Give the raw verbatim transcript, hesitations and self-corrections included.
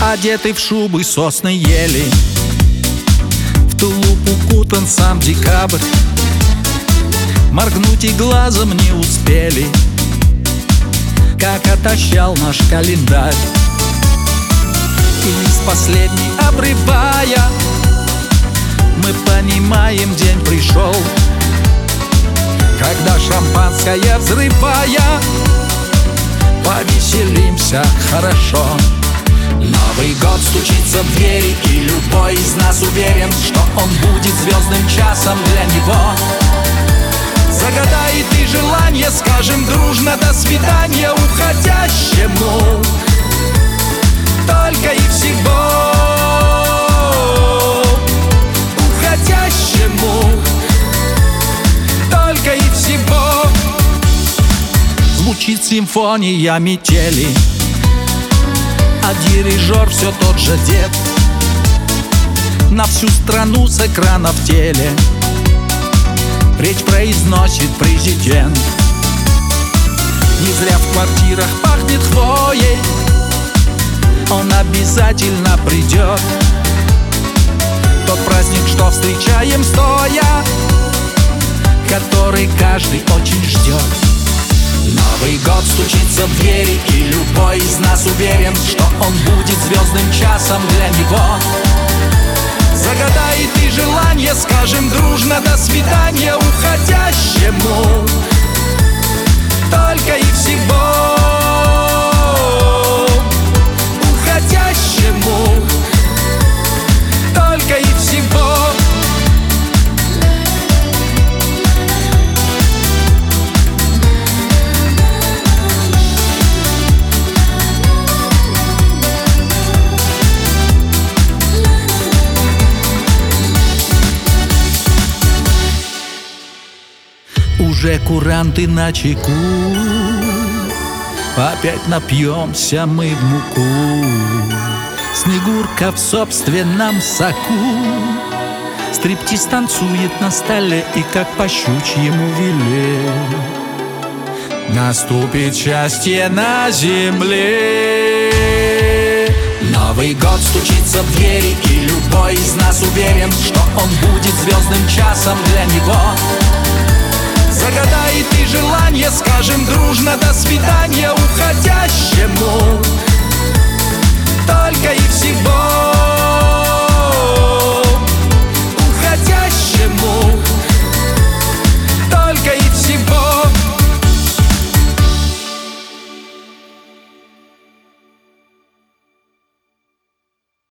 одеты в шубы сосны ели, в тулуп укутан сам декабрь. Моргнуть и глазом не успели, как отощал наш календарь. И с последней обрывая, мы понимаем, день пришел, когда шампанское взрывая, повеселимся хорошо. Новый год стучится в двери, и любой из нас уверен, что он будет звездным часом для него. Загадай ты желание, скажем дружно до свидания уходящему. Только и всего уходящему. Только и всего. Звучит симфония метели, а дирижер все тот же дед. На всю страну с экрана в теле речь произносит президент. Не зря в квартирах пахнет хвоей, он обязательно придет. Тот праздник, что встречаем стоя, который каждый очень ждет. Новый год стучится в двери, и любой из нас уверен, что он будет звездным часом для него. Загадай ты желание, скажем дружно до свидания уходящему. Только и всего уходящему. Только и всего. Уже куранты на чеку, опять напьемся мы в муку. Снегурка в собственном соку, стриптиз танцует на столе и как по щучьему веле. Наступит счастье на земле. Новый год стучится в двери, и любой из нас уверен, что он будет звездным часом для него. Загадай ты желание, скажем дружно до свидания